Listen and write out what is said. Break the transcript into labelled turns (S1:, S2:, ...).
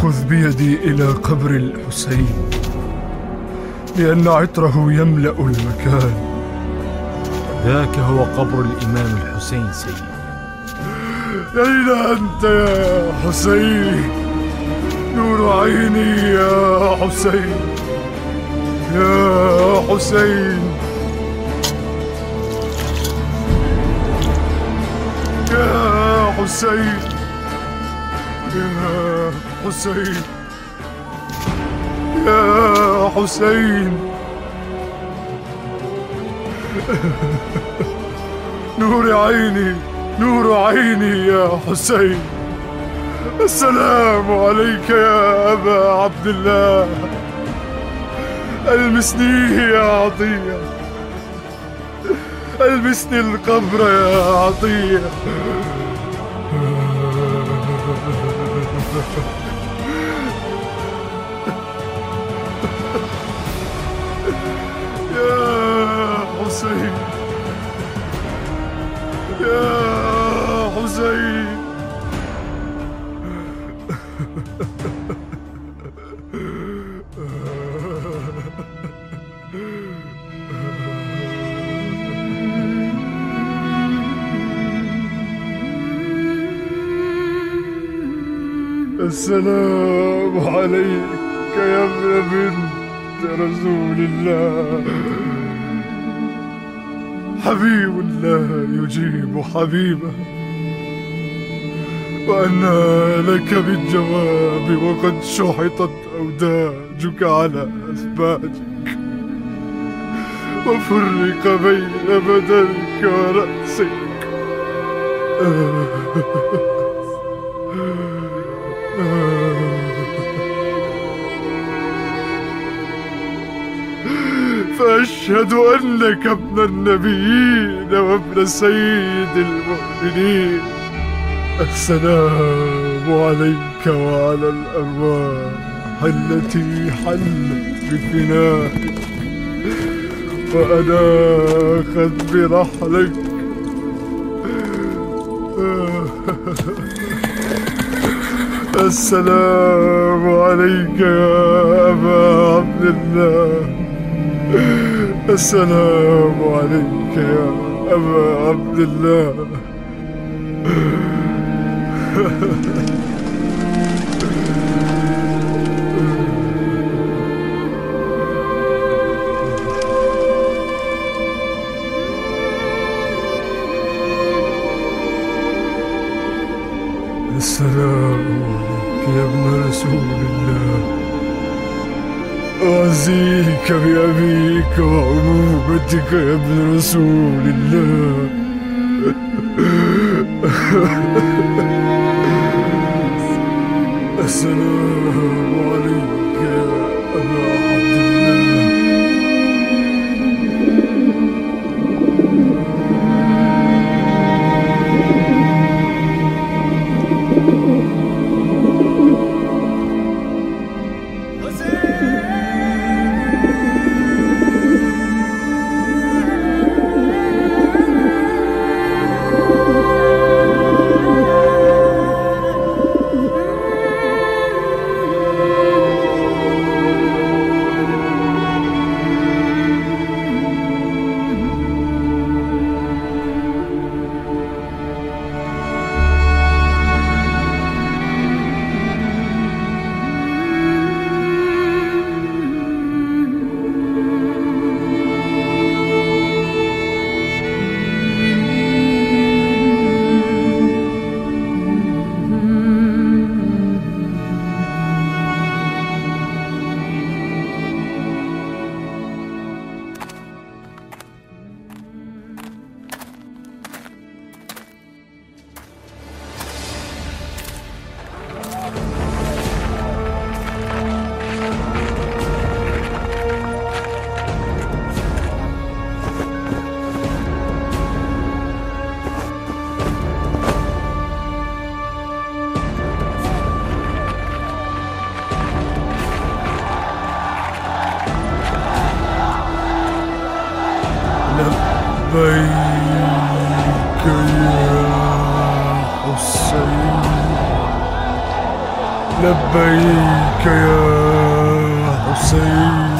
S1: خذ بيدي إلى قبر الحسين، لأن عطره يملأ المكان.
S2: ذاك هو قبر الإمام الحسين سيدي.
S1: أين أنت يا حسين؟ نور عيني يا حسين، يا حسين، يا حسين، يا حسين، يا حسين. نور عيني، نور عيني يا حسين. السلام عليك يا أبا عبد الله. ألمسنيه يا عطية، ألمسني القبر يا عطية. يا حسين، يا حسين. السلام عليك يا ابن بنت رسول الله. حبيب الله يجيب حبيبه، وأنى لك بالجواب وقد شحطت أوداجك على أسباجك، وفرق بين بدنك ورأسك. فأشهد أنك ابن النبيين وابن سيد المؤمنين. السلام عليك وعلى الأرواح التي حلت بفنائك وأناخت برحلك. السلام عليك يا أبا عبد الله. السلام عليك يا أبا عبد الله. السلام عليك يا ابن رسول الله. أعزيك بأبيك وعمومتك يا ابن رسول الله. السلام عليك يا أبا عبد الله. لبيك يا حسين، لبيك يا حسين.